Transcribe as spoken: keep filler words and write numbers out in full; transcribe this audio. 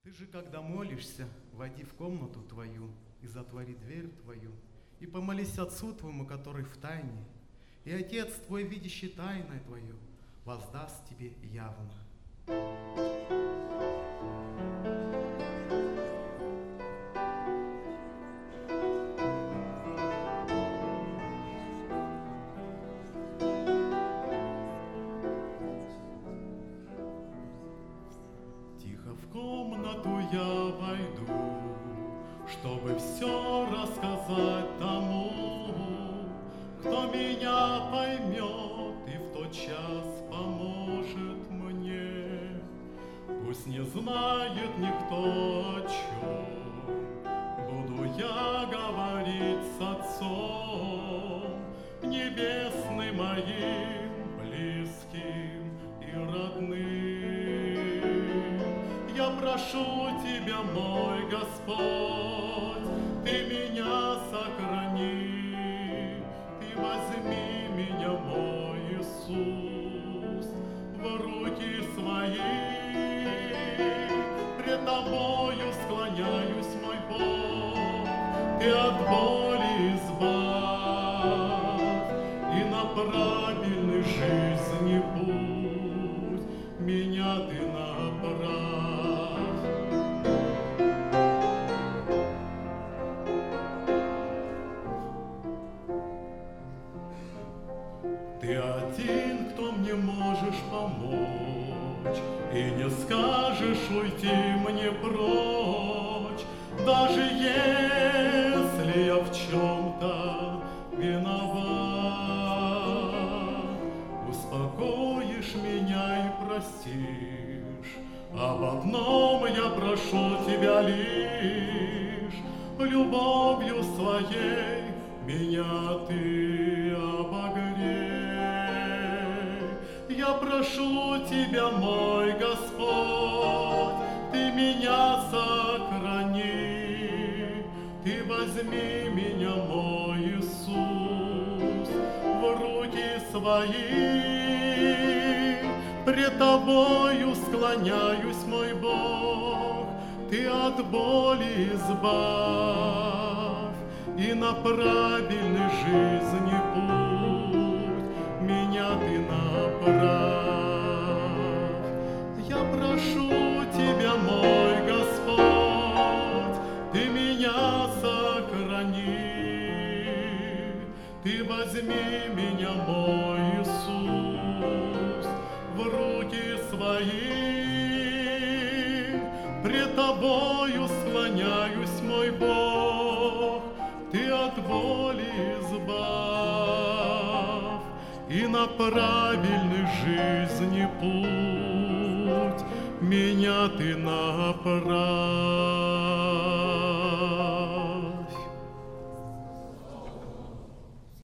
Ты же, когда молишься, войди в комнату твою и затвори дверь твою, и помолись Отцу твоему, который в тайне, и Отец твой, видящий тайное твое, воздаст тебе явно. Тихо в комнату я войду, чтобы все рассказать тому, кто меня поймет и в тот час поможет мне. Пусть не знает никто, о чем буду я говорить с Отцом небесным моим, близким и родным. Я прошу Тебя, мой Господь, Ты меня сохрани, Ты возьми меня, мой Иисус, в руки свои. Пред Тобою склоняюсь, мой Бог, Ты от боли избавь и на правильный жизни путь меня Ты направь. Ты один, кто мне можешь помочь, и не скажешь уйти мне прочь, даже если я в чем-то виноват. Успокоишь меня и простишь, об одном я прошу Тебя лишь, любовью своей меня Ты обогрей. Я прошу Тебя, мой Господь, Ты меня сохрани, Ты возьми меня, мой Иисус, в руки свои. Пред Тобою склоняюсь, мой Бог, Ты от боли избавь и на правильный жизни путь меня Ты направь. Я прошу Тебя, мой Господь, Ты меня сохрани, Ты возьми меня, мой Иисус, в руки свои. Пред Тобою склоняюсь, мой Бог, Ты от боли избавь и на правильный жизни путь меня Ты направь.